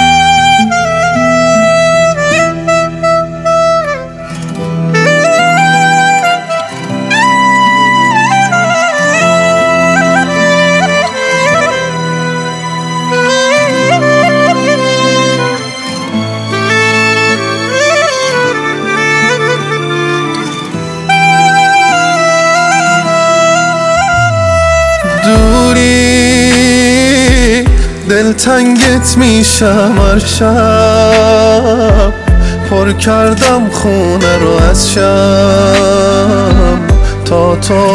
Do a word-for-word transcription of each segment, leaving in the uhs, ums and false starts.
دلتنگت میشم هر شب، پر کردم خونه رو از شم تا تو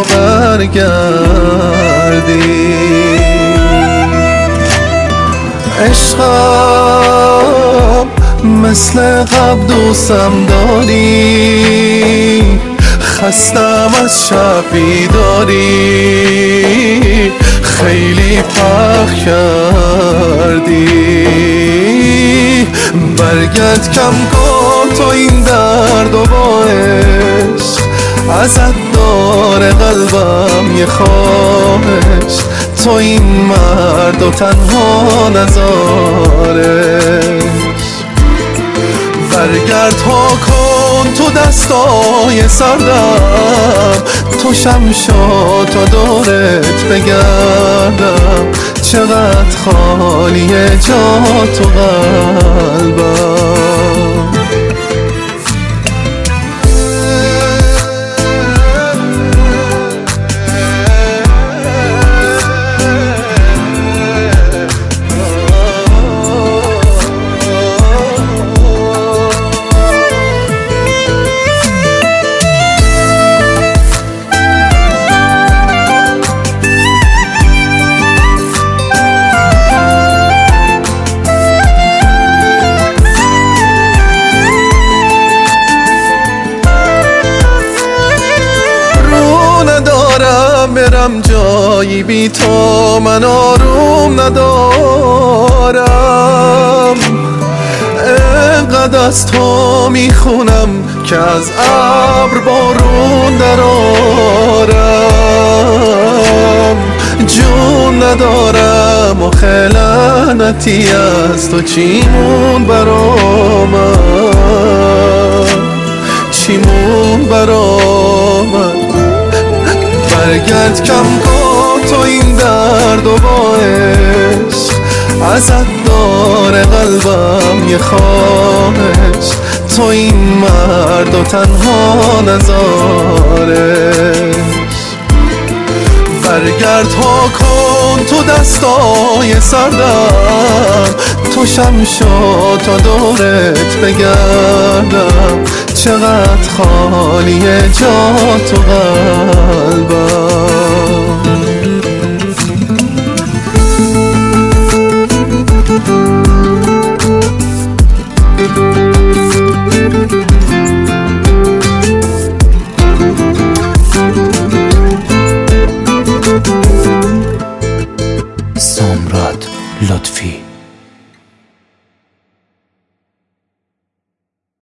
برگردی. عشقم مثل قبل دوستم داری، خستم از شب بیداری، خیلی پخ کردی. برگرد کم کن تو این درد و با عشق، ازت داره قلبم یه خواهش، تو این مرد و تنها نذارش. برگرد ها کن تو دستای سردم، تو شمشا تا دورت بگردم، چقدر خالیه جا تو قلبم. برم جایی بی تو من آروم ندارم، انقدر از تو میخونم که از ابر بارون درارم. جون ندارم و خلنتی از تو چیمون برا من، چیمون برا من. برگرد کم کن تو این درد و با عشق، ازت داره قلبم یه خواهش، تو این مرد و تنها نذارش. برگرد ها کن تو دستای سردم، تو شمشا تا دورت بگردم، چقدر خالیه جا تو قلبم.